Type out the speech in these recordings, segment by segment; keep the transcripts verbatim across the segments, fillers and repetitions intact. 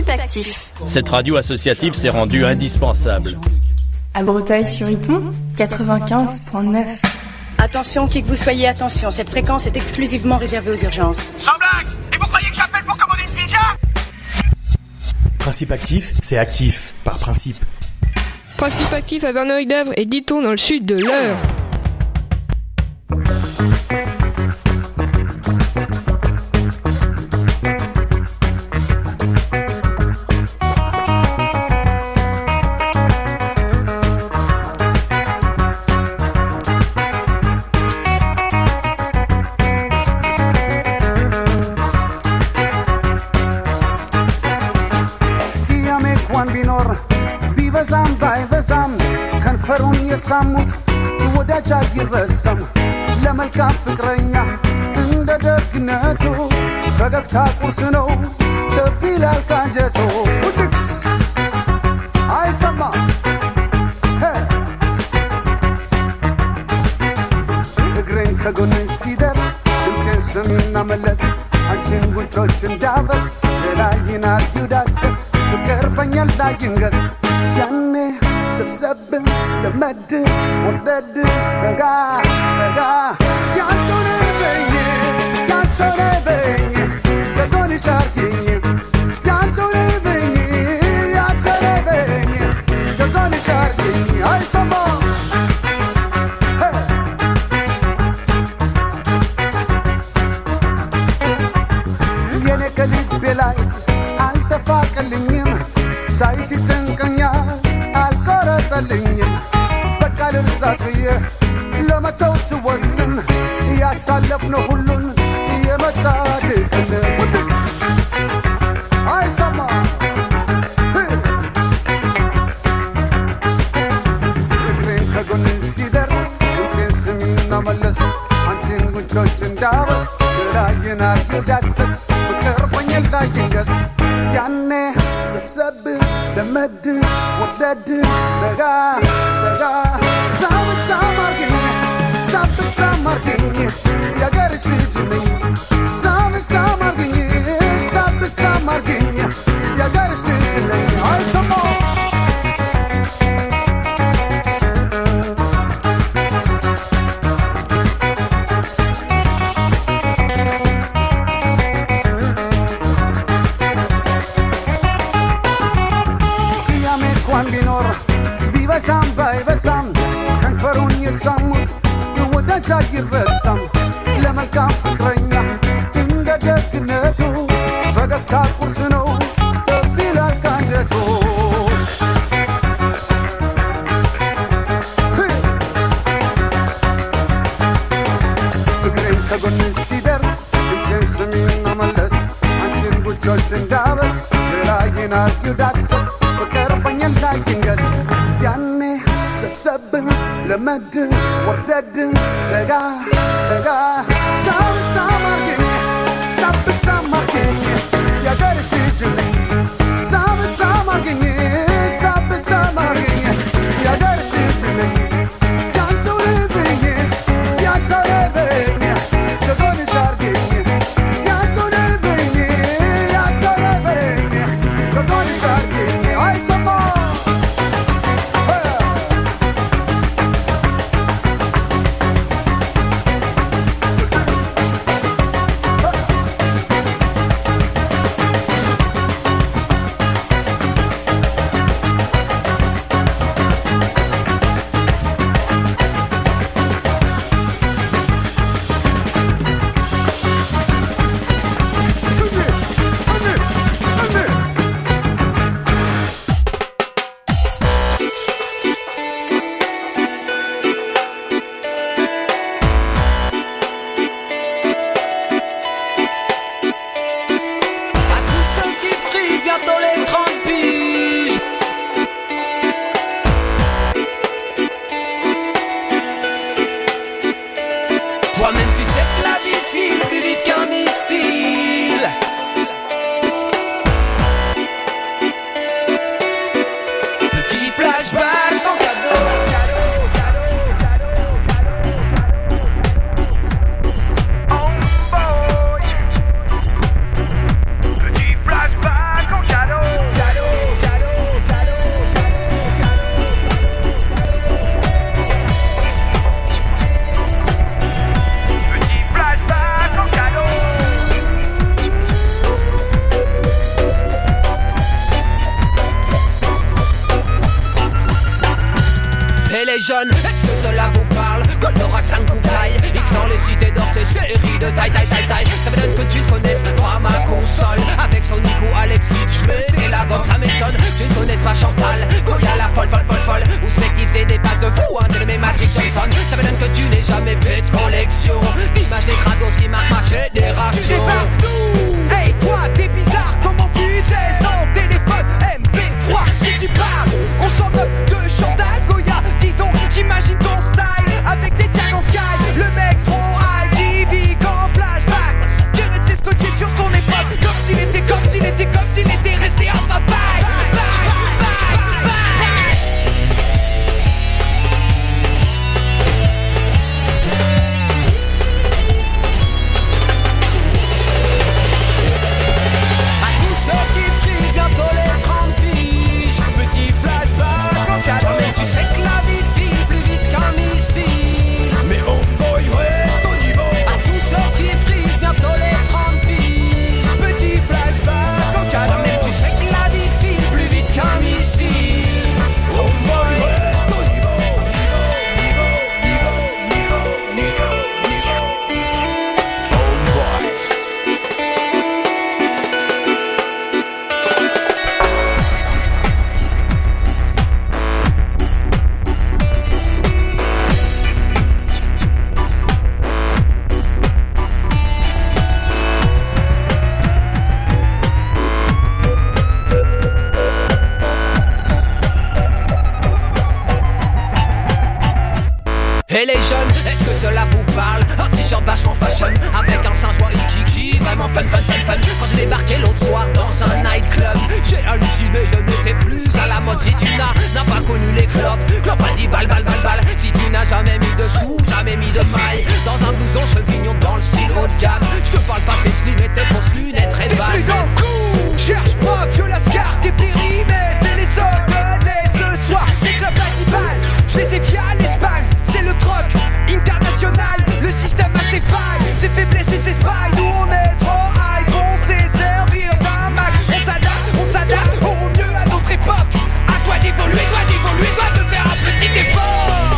Actif. Cette radio associative s'est rendue indispensable. À Breteuil-sur-Iton, quatre-vingt-quinze virgule neuf. Attention, qui que vous soyez, attention, cette fréquence est exclusivement réservée aux urgences. Sans blague! Et vous croyez que j'appelle pour commander une pizza? Principe Actif, c'est actif, par principe. Principe Actif à Verneuil-d'Avre et Diton dans le sud de l'Eure. ሳሙት ወዳጅ አይረሳም ለመልካም ፍቅረኛ እንደ ደግነቱ ፈገግታ ቁርስ ነው ልብ ይላል ካንጀቱ ውድቅስ አይሰማ እግሬን ከጎን ሲደርስ ድምፄን ስሚና መለስ አንቺን ጉንጮች እንዳበስ ሌላይን አርጊው ዳሰስ ፍቅር በኛል ላይ ይንገስ ያኔ ሰብሰብ ለመድ ወደድ ረጋ ተጋ ያንተነ በኝ ያንተነ በኝ ከጎን ሻርኪኝ ያንተነ በኝ ያንተነ በኝ ከጎን ሻርኪኝ አይሰማ የኔ ከልቤ ላይ አልተፋቀልኝም ሳይሽ ጭንቀኛል አልቆረጠልኝም በቃ ልርሳት ብዬ ለመተው ስወስን ያሳለፍነው ሁሉን የመጣ ድቅን ውድቅ አይሰማ እግሬን ከጎን ሲደርስ ድምፄን ስሚና መለስ አንቺን ጉንጮች እንዳበስ ላይን አርጊው ዳሰስ ፍቅር በኛል ላይ ይንገስ ያኔ ሰብሰብ ለመድ ወደድ ረጋ ተጋ ሳብሳ ማርገኝ ሳብሳ ማርገኝ ያገርሽ ልጅ ነኝ ሳብሳ ማርገኝ ሳብሳ ማርገኝ ያገርሽ ልጅ ነኝ አይሰማ በሳም ባይበሳም ከንፈሩን የሳሙት ወዳጅ አይረሳም ለመልካም ፍቅረኛ እንደ ደግነቱ ፈገግታ ቁርስ ነው ልብ ይላል ካንጀቱ እግሬን ከጎን ሲደርስ ድምፄን ስሚና መለስ አንቺን ጉንጮች እንዳበስ ሌላይን አርጊው ዳሰስ ፍቅር በኛል ላይ ይንገስ ያኔ ሰብሰብ ለመድ ወደድ ረጋ ተጋ ሳብሳ ማርገኝ ሳብሳ ማርገኝ ያገርሽ ልጅ ነኝ ሳብሳ ማርገኝ ሳብሳ ማርገኝ ያገርሽ ልጅ ነኝ ያንተው ልብኝ ያንተው ልብኝ ከጎንሽ አርገኝ ያንተው ልብኝ ያንተው ልብኝ ከጎንሽ አርገኝ አይሰማ les jeunes, est-ce que cela vous parle? Goldorak cinq bouteilles, X en les cités d'or, c'est série de taille, taille, taille, taille. Ça m'étonne que tu connaisses pas ma console. Avec son Nico, Alex Kidd, j'mets la gomme, ça m'étonne. Tu ne connaisses pas Chantal, Goya la folle, folle, folle, folle. Ou Spective, c'est des packs de fou, un de mes Magic Johnson. Ça m'étonne que tu n'aies jamais fait de collection d'images des crados qui marquent ma génération. Tu débarques nous, hey toi, t'es bizarre, comment tu sais sans téléphone M P trois, qui tu parles? On s'en moque de Chantal, Goya, dis donc, j'imagine ton style avec des tags en sky. Le mec trop high, qui vit qu'en flashback, qui est resté scotché sur son époque, comme s'il était, comme s'il était, comme s'il était resté en stand-by. Tu sais que la vie file plus vite qu'un missile. Mais oh boy, reste au niveau. À tous ceux qui frisent bientôt les trente piges. Petit flashback au cadeau. Toi-même tu sais que la vie file plus vite qu'un missile. Oh boy, reste au niveau. Niveau, niveau, niveau, niveau, niveau, niveau. Oh boy. Et les jeunes, est-ce que cela vous parle? Un t-shirt vachement fashion, avec un singe Waikiki, vraiment fun, fun, fun, fun. Quand j'ai débarqué l'autre soir dans un nightclub, j'ai halluciné, je n'étais plus à la mode. Si tu n'as, n'as pas connu les clopes, clopes à dix balles, balles, balles, balles. Si tu n'as jamais mis de sous, jamais mis de mailles, dans un blouson chevignon dans le style haut de gamme. Je te parle pas tes slim et tes fausses lunettes red balles. Dans le cou, cherche pas, vieux lascar, t'es périmètres, et les soldes, ce soir, des clubs à dix balles. Je les ai via l'Espagne, c'est le troc international, le système a ses failles, ses faiblesses et ses failles. Nous on est trop high, on sait servir d'un Mac. On s'adapte, on s'adapte au mieux à notre époque. À toi d'évoluer, toi d'évoluer, toi de faire un petit effort.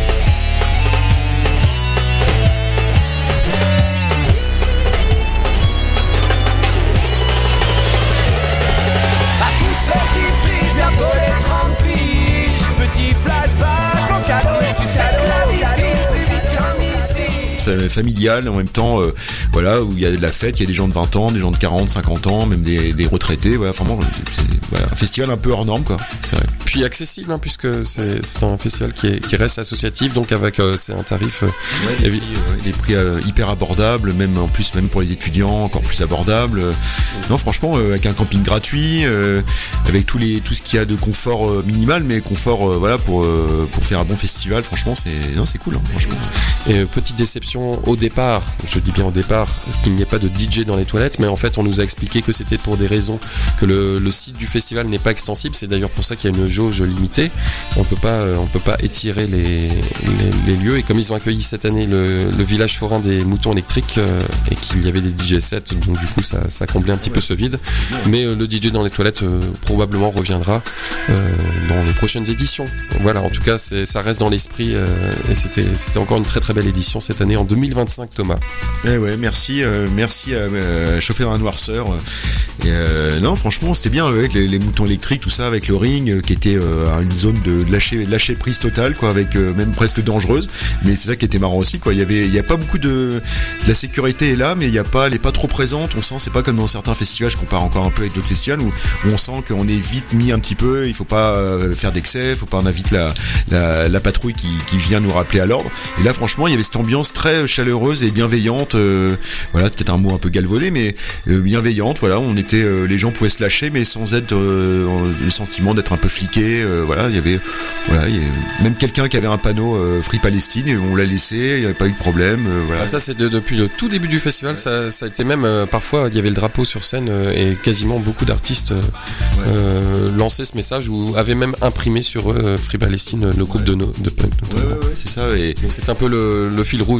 À tous ceux qui frisent bientôt les trente piges, petit flashback au cadeau. Tu sais que la vie file plus vite qu'un missile. Familial en même temps, euh, voilà, où il y a de la fête, il y a des gens de vingt ans, des gens de quarante, cinquante ans, même des, des retraités, voilà, vraiment, c'est voilà, un festival un peu hors norme, quoi, c'est vrai. Puis accessible, hein, puisque c'est, c'est un festival qui, est, qui reste associatif, donc avec euh, c'est un tarif. Euh, ouais, des, prix, euh, des prix euh, hyper abordables, même en plus, même pour les étudiants, encore plus abordables. Euh, non, franchement, euh, avec un camping gratuit, euh, avec tous les, tout ce qu'il y a de confort euh, minimal, mais confort, euh, voilà, pour, euh, pour faire un bon festival, franchement, c'est, non, c'est cool, hein, franchement. Et euh, petite déception au départ, je dis bien au départ, qu'il n'y ait pas de D J dans les toilettes, mais en fait, on nous a expliqué que c'était pour des raisons que le, le site du festival n'est pas extensible. C'est d'ailleurs pour ça qu'il y a une jauge limitée. On peut pas, on peut pas étirer les, les, les lieux. Et comme ils ont accueilli cette année le, le village forain des moutons électriques euh, et qu'il y avait des D J sets, donc du coup, ça, ça comblait un petit peu ce vide. Mais euh, le D J dans les toilettes euh, probablement reviendra euh, dans les prochaines éditions. Voilà, en tout cas, c'est, ça reste dans l'esprit euh, et c'était, c'était encore une très très belle édition cette année en deux mille vingt-cinq, Thomas. Eh ouais, merci, euh, merci à euh, chauffer dans la noirceur. Et euh, non, franchement, c'était bien avec les, les moutons électriques, tout ça, avec le ring euh, qui était euh, à une zone de lâcher, lâcher prise totale, quoi, avec euh, même presque dangereuse. Mais c'est ça qui était marrant aussi, quoi. Il y avait, il y a pas beaucoup de, la sécurité est là, mais il y a pas, elle est pas trop présente. On sent, c'est pas comme dans certains festivals. Je compare encore un peu avec d'autres festivals où, où on sent qu'on est vite mis un petit peu. Il faut pas euh, faire d'excès, faut pas on invite la, la, la patrouille qui, qui vient nous rappeler à l'ordre. Et là, franchement, il y avait cette ambiance très chaleureuse et bienveillante. Euh, voilà, peut-être un mot un peu galvaudé, mais euh, bienveillante. Voilà, on était, euh, les gens pouvaient se lâcher, mais sans être euh, le sentiment d'être un peu fliqué. Euh, voilà, il y avait, voilà, il y avait même quelqu'un qui avait un panneau euh, Free Palestine et on l'a laissé. Il n'y avait pas eu de problème. Euh, voilà. Ah, ça, c'est de, depuis le tout début du festival. Ouais. Ça, ça a été même euh, parfois, il y avait le drapeau sur scène euh, et quasiment beaucoup d'artistes euh, ouais. euh, lançaient ce message ou avaient même imprimé sur eux euh, Free Palestine, le groupe ouais. de, no, de punk. Ouais, ouais, ouais, c'est ça. Et donc c'est un peu le, le fil rouge. Le fil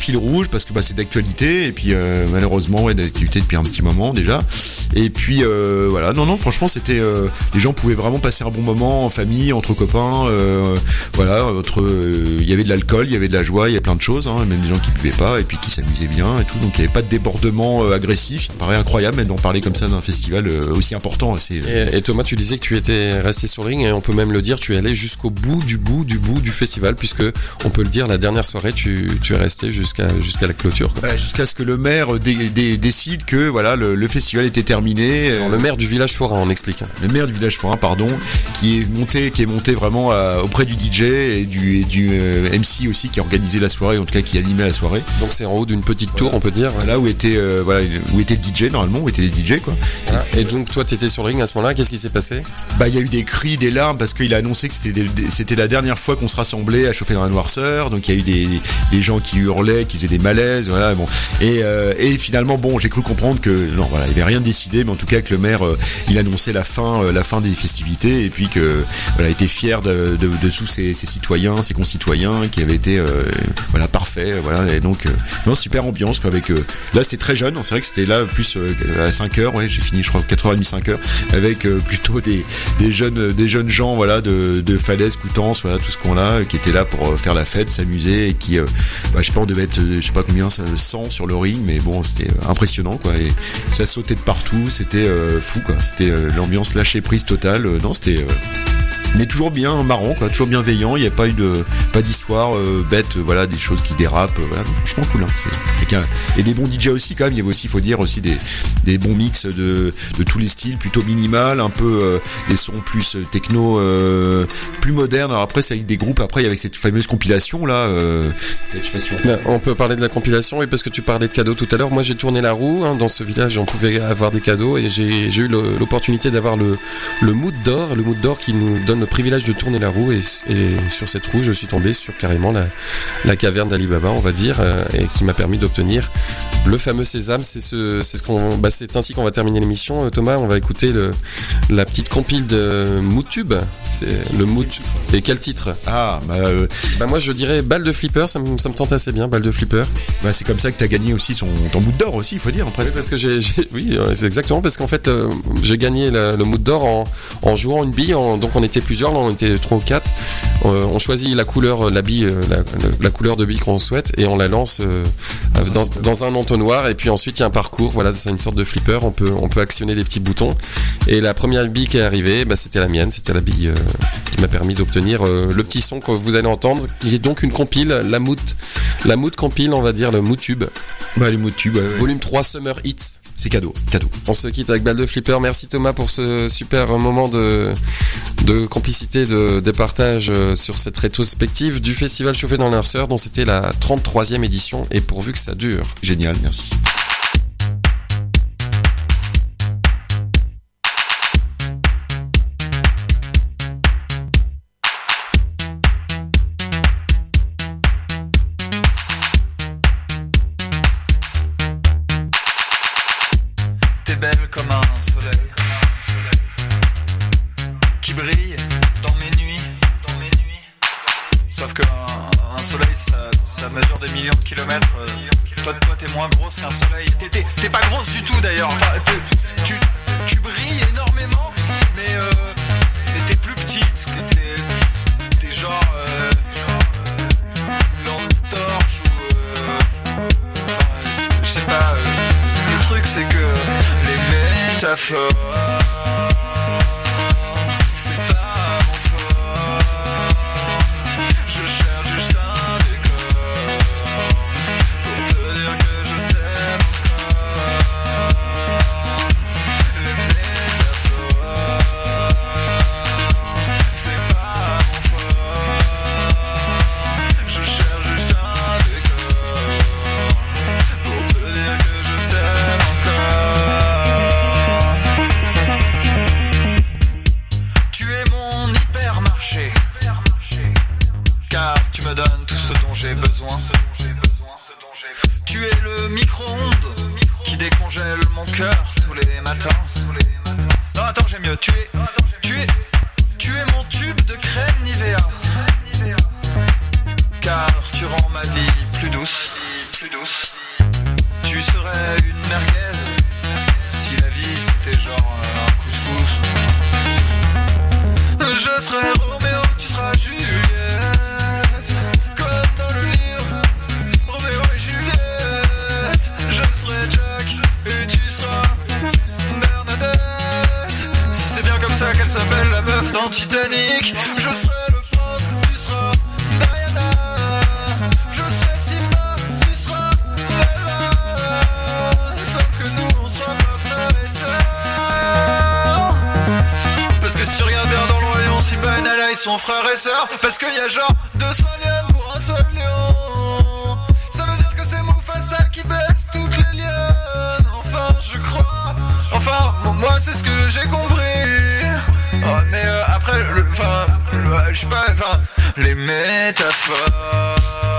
fil rouge parce que bah, c'est d'actualité et puis euh, malheureusement ouais, d'actualité depuis un petit moment déjà. Et puis euh, voilà, non non franchement c'était euh, les gens pouvaient vraiment passer un bon moment en famille, entre copains, euh, voilà, entre il euh, y avait de l'alcool, il y avait de la joie, il y a plein de choses, hein, même des gens qui buvaient pas et puis qui s'amusaient bien et tout, donc il n'y avait pas de débordement euh, agressif. Ça me paraît incroyable même d'en parler comme ça d'un festival euh, aussi important. C'est, et, et Thomas, tu disais que tu étais resté sur le ring et on peut même le dire, tu es allé jusqu'au bout du bout du bout du festival puisque on peut le dire, la dernière soirée tu, tu es resté jusqu'à jusqu'à la clôture. Quoi. Bah, jusqu'à ce que le maire dé, dé, décide que voilà le, le festival était terminé. Alors, le maire du village forain, on explique. Le maire du village forain, pardon, qui est monté, qui est monté vraiment à, auprès du D J et du, et du euh, M C aussi qui a organisé la soirée, en tout cas qui animait la soirée. Donc c'est en haut d'une petite tour, voilà. On peut dire. Voilà où était euh, voilà où était le D J normalement, où étaient les D J quoi. Voilà. Et donc toi t'étais sur le ring à ce moment-là, qu'est-ce qui s'est passé? Bah il y a eu des cris, des larmes parce qu'il a annoncé que c'était des, des, c'était la dernière fois qu'on se rassemblait à chauffer dans la noirceur. Donc il y a eu des, des gens qui hurlaient, qui faisaient des malaises, voilà bon. Et, euh, et finalement bon j'ai cru comprendre que non voilà il n'y avait rien décidé, mais en tout cas que le maire euh, il annonçait la fin euh, la fin des festivités et puis que voilà était fier de, de, de tous ses, ses citoyens, ses concitoyens qui avaient été euh, voilà parfaits, voilà et donc euh, non super ambiance quoi, avec euh, là c'était très jeune, c'est vrai que c'était là plus euh, à cinq heures, ouais j'ai fini je crois quatre heures trente cinq heures avec euh, plutôt des, des jeunes des jeunes gens voilà de, de Falaise, Coutances, voilà tout ce qu'on a qui étaient là pour faire la fête, s'amuser et qui euh, bah, je sais pas on devait être je sais pas combien cent sur le ring, mais bon c'était impressionnant quoi et ça sautait de partout, c'était euh, fou quoi, c'était euh, l'ambiance lâcher prise totale, euh, non c'était euh, mais toujours bien marrant quoi, toujours bienveillant, il n'y a pas eu de pas d'histoire euh, bête, euh, voilà des choses qui dérapent, euh, voilà, donc, franchement cool hein, c'est, et, et des bons D J aussi quand même, il y avait aussi faut dire aussi des, des bons mix de, de tous les styles, plutôt minimal, un peu euh, des sons plus euh, techno euh, plus modernes. Alors après c'est avec des groupes, après il y avait cette fameuse compilation là euh, je sais pas si on... on peut parler de la compilation et parce que tu parlais de cadeaux tout à l'heure, moi j'ai tourné la roue hein, dans ce village, on pouvait avoir des cadeaux et j'ai, j'ai eu le, l'opportunité d'avoir le, le mood d'or, le mood d'or qui nous donne le privilège de tourner la roue et, et sur cette roue je suis tombé sur carrément la, la caverne d'Ali Baba on va dire euh, et qui m'a permis d'obtenir le fameux sésame. C'est, ce, c'est, ce qu'on, bah, c'est ainsi qu'on va terminer l'émission. euh, Thomas, on va écouter le, la petite compile de Moodtube, c'est le Mood. Et quel titre? Ah bah, euh... bah moi je dirais Balle de Flipper, ça me, ça me tente assez bien, Balle de Flipper. Bah c'est comme ça que t'as gagné aussi son, ton mood d'or aussi il faut dire presque. Oui, parce que j'ai, j'ai oui c'est exactement parce qu'en fait euh, j'ai gagné le, le mood d'or en, en jouant une bille en, donc on était plusieurs là on était trois ou quatre, euh, on choisit la couleur la bille la, la, la couleur de bille qu'on souhaite et on la lance euh, dans, dans un entonnoir et puis ensuite il y a un parcours, voilà c'est une sorte de flipper, on peut, on peut actionner des petits boutons et la première bille qui est arrivée bah, c'était la mienne, c'était la bille euh, qui m'a permis d'obtenir euh, le petit son que vous allez entendre, qui est donc une compile, la Mood la Mood compile on va dire, le Moodtube, bah, le Moodtube ouais, ouais. Volume trois Summer Hits. C'est cadeau, cadeau. On se quitte avec Balle de Flipper. Merci Thomas pour ce super moment de, de complicité, de, de partage sur cette rétrospective du Festival Chauffé dans leur sœur dont c'était la trente-troisième édition et pourvu que ça dure. Génial, merci. plus douce. Tu serais une merguez si la vie c'était genre un couscous. Je serai Roméo, tu seras Juliette. Comme dans le livre, Roméo et Juliette. Je serai Jack et tu seras Bernadette. C'est bien comme ça qu'elle s'appelle la meuf dans Titanic. Je serai le prince, tu seras Diana. Je serai Simba, tu seras Bella. Sauf que nous on sera pas frères et sœurs. Parce que si tu regardes bien dans le royaume, Simba et Nala ils sont frères et sœurs. Parce qu'il y a genre deux cents lions pour un seul lion. Ça veut dire que c'est Mufasa qui baisse toutes les lionnes. Enfin je crois. Enfin moi c'est ce que j'ai compris. Oh, mais euh, après le, enfin je sais pas, enfin les métaphores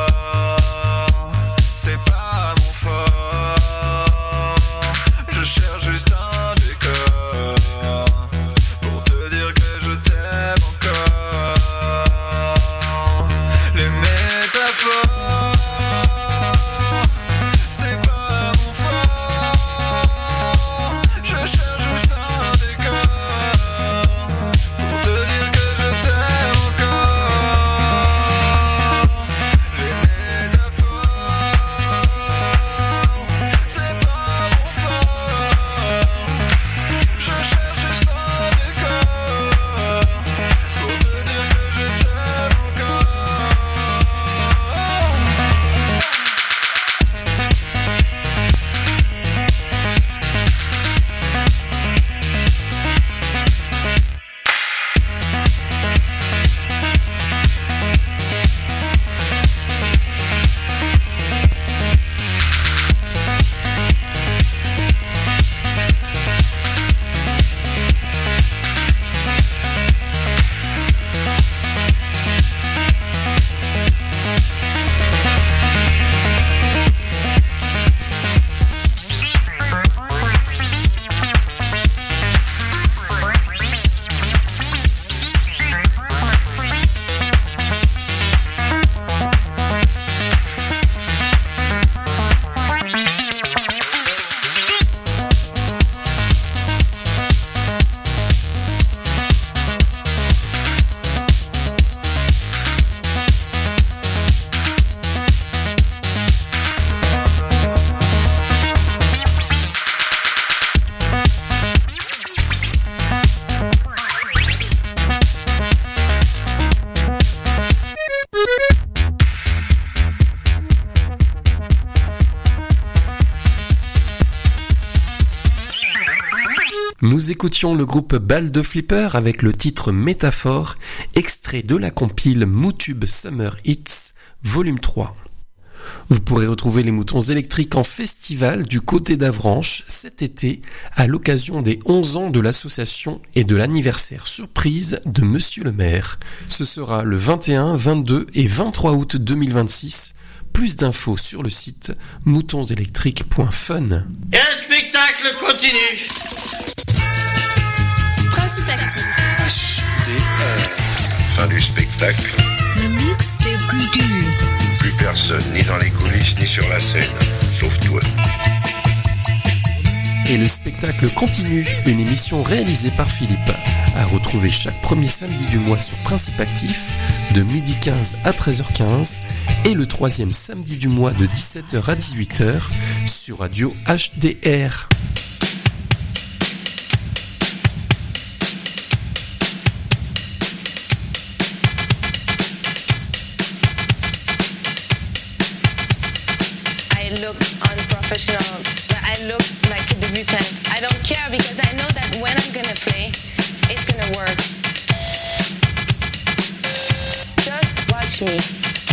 c'est pas mon fort. Je cherche juste un décor pour te dire que je t'aime encore. Les métaphores c'est pas mon fort. Je cherche juste un décor pour te dire que je t'aime encore. Les métaphores c'est pas mon fort. Je cherche juste un décor pour te dire que je t'aime encore. Nous écoutions le groupe Balle de Flipper avec le titre Métaphore, extrait de la compile Moutube Summer Hits, volume trois. Vous pourrez retrouver les Moutons électriques en festival du côté d'Avranches cet été à l'occasion des onze ans de l'association et de l'anniversaire surprise de Monsieur le maire. Ce sera le vingt et un, vingt-deux et vingt-trois août deux mille vingt-six. Plus d'infos sur le site moutons électriques point fun. Et un spectacle continue. Principe actif. H D R. Fin du spectacle. Le mix de culture. Plus personne, ni dans les coulisses, ni sur la scène, sauf toi. Et le spectacle continue, une émission réalisée par Philippe, à retrouver chaque premier samedi du mois sur Principe Actif, de midi quinze à treize heures quinze, et le troisième samedi du mois de dix-sept heures à dix-huit heures sur Radio H D R. I look unprofessional, but I look like a debutant. I don't care because I know that when I'm gonna play, it's gonna work. Just watch me.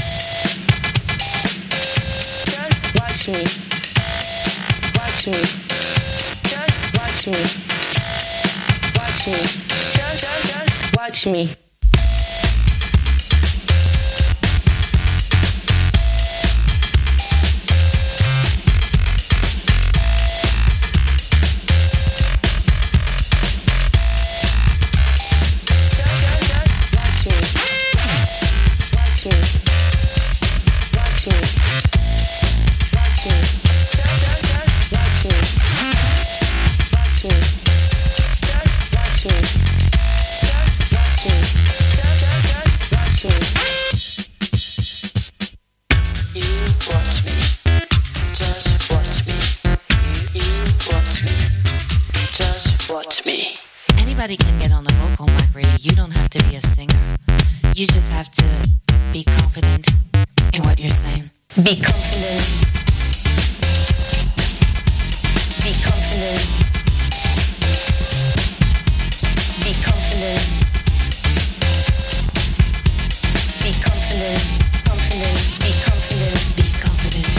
Just watch me. Watch me. Just watch me. Watch me. Just, just, just watch me. Watch me. Anybody can get on the vocal mic, really. You don't have to be a singer. You just have to be confident in what you're saying. Be confident. Be confident. Be confident. Be confident. Confident. Be confident. Be confident.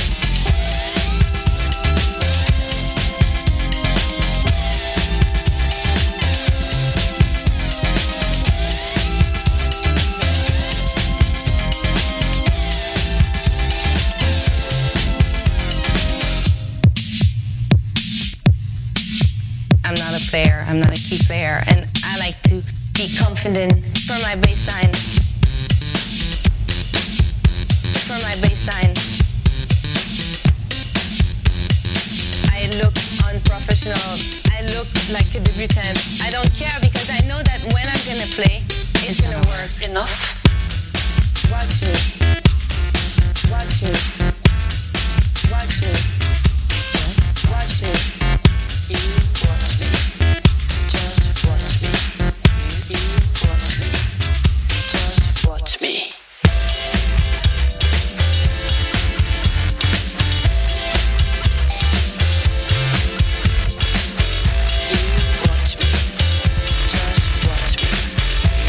I'm not a player, I'm not a key player, and I like to be confident for my baseline. For my baseline. I look unprofessional, I look like a debutant. I don't care because I know that when I'm gonna play, it's gonna work. Enough. Watch me. Watch me. Watch me. Just watch me. You watch me. Just watch me. You, you watch me. Just watch me. You watch me. Just watch me.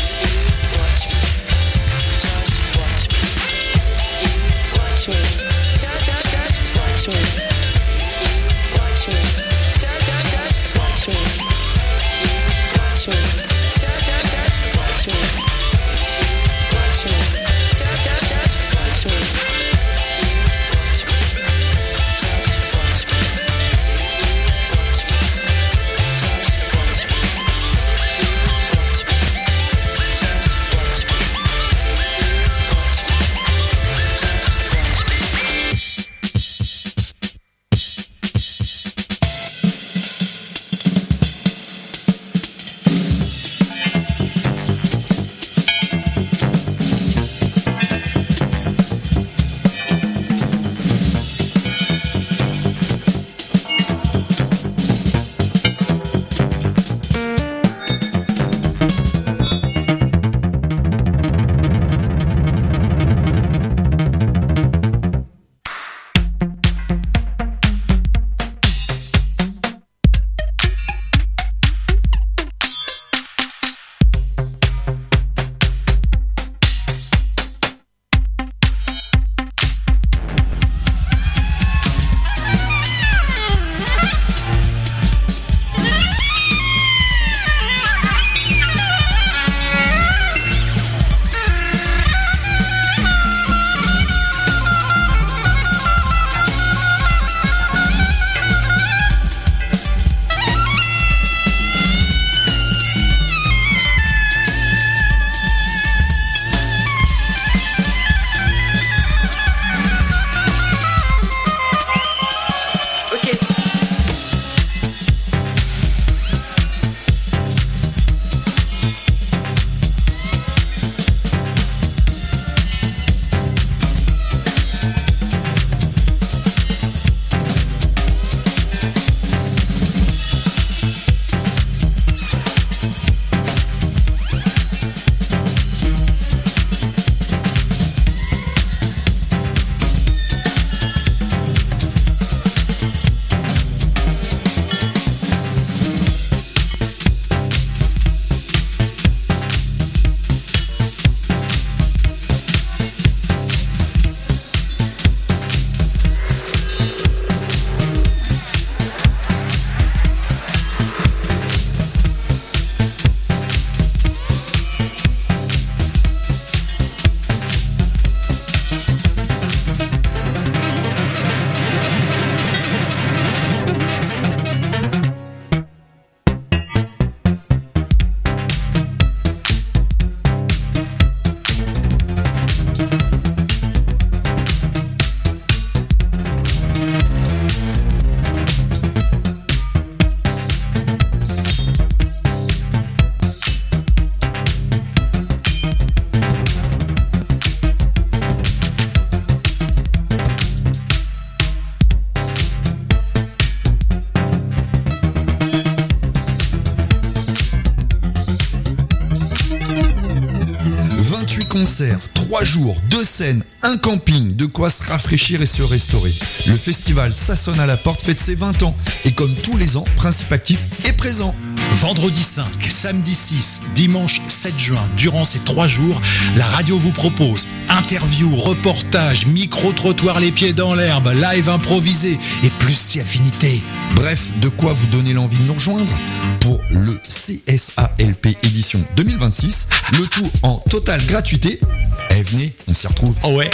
concerts, trois jours, deux scènes, un camping, de quoi se rafraîchir et se restaurer. Le festival Ça sonne à la porte fête ses vingt ans. Et comme tous les ans, Principe Actif est présent. Vendredi cinq, samedi six, dimanche sept juin, durant ces trois jours, la radio vous propose interviews, reportages, micro-trottoirs les pieds dans l'herbe, live improvisé et plus si affinité. Bref, de quoi vous donner l'envie de nous rejoindre pour le C S A L P édition deux mille vingt-six, le tout en totale gratuité. Eh, venez, on s'y retrouve. Oh ouais.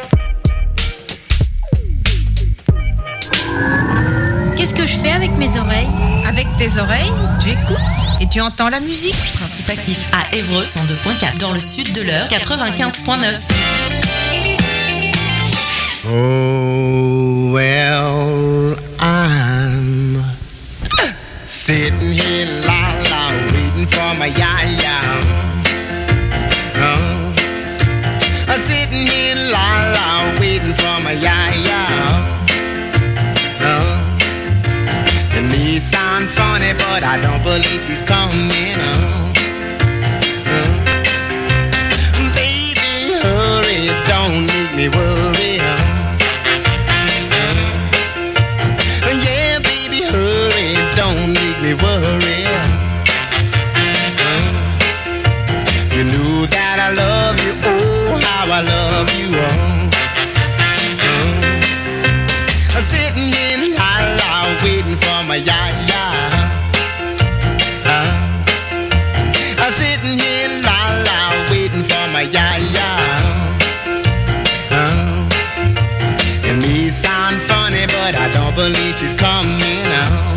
Qu'est-ce que je fais avec mes oreilles? Avec tes oreilles, tu écoutes et tu entends la musique. Principe Actif à Évreux cent deux point quatre, dans le sud de l'Eure quatre-vingt-quinze point neuf. Oh, well, I'm sitting here, la la, waiting for my ya-ya. Oh, I'm sitting here, la la, waiting for my ya-ya. Oh, it may sound funny, but I don't believe she's coming. Oh, oh. Baby, hurry, don't make me worry. Oh. Yeah, baby, hurry, don't make me worry. You knew that I love you, oh, how I love you, oh. I'm sitting here, la la, waiting for my ya-ya. I'm sitting here, la la, waiting for my ya-ya. It may sound funny, but I don't believe she's coming out.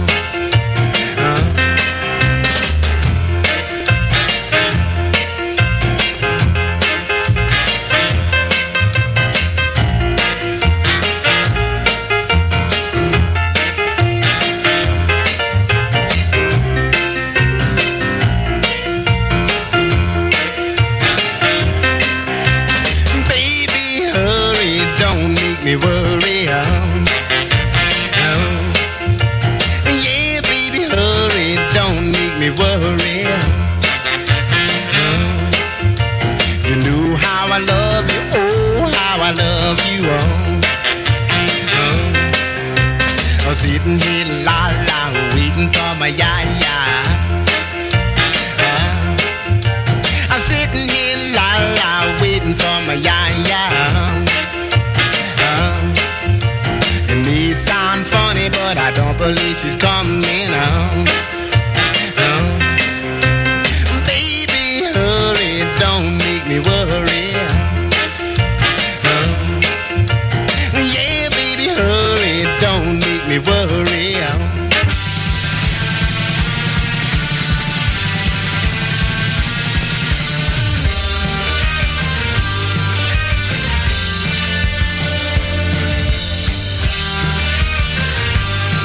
Baby, hurry, don't make me worry. Oh. Oh. Yeah, baby, hurry, don't make me worry. Oh. You knew how I love you, oh, how I love you, oh. Oh. I'm sitting here, la la, waiting for my ya-ya. Oh. I'm sitting here, la la, waiting for my ya-ya. It may sound funny, but I don't believe she's coming out. Oh. Baby, hurry, don't make me worry. Oh. Yeah, baby, hurry, don't make me worry.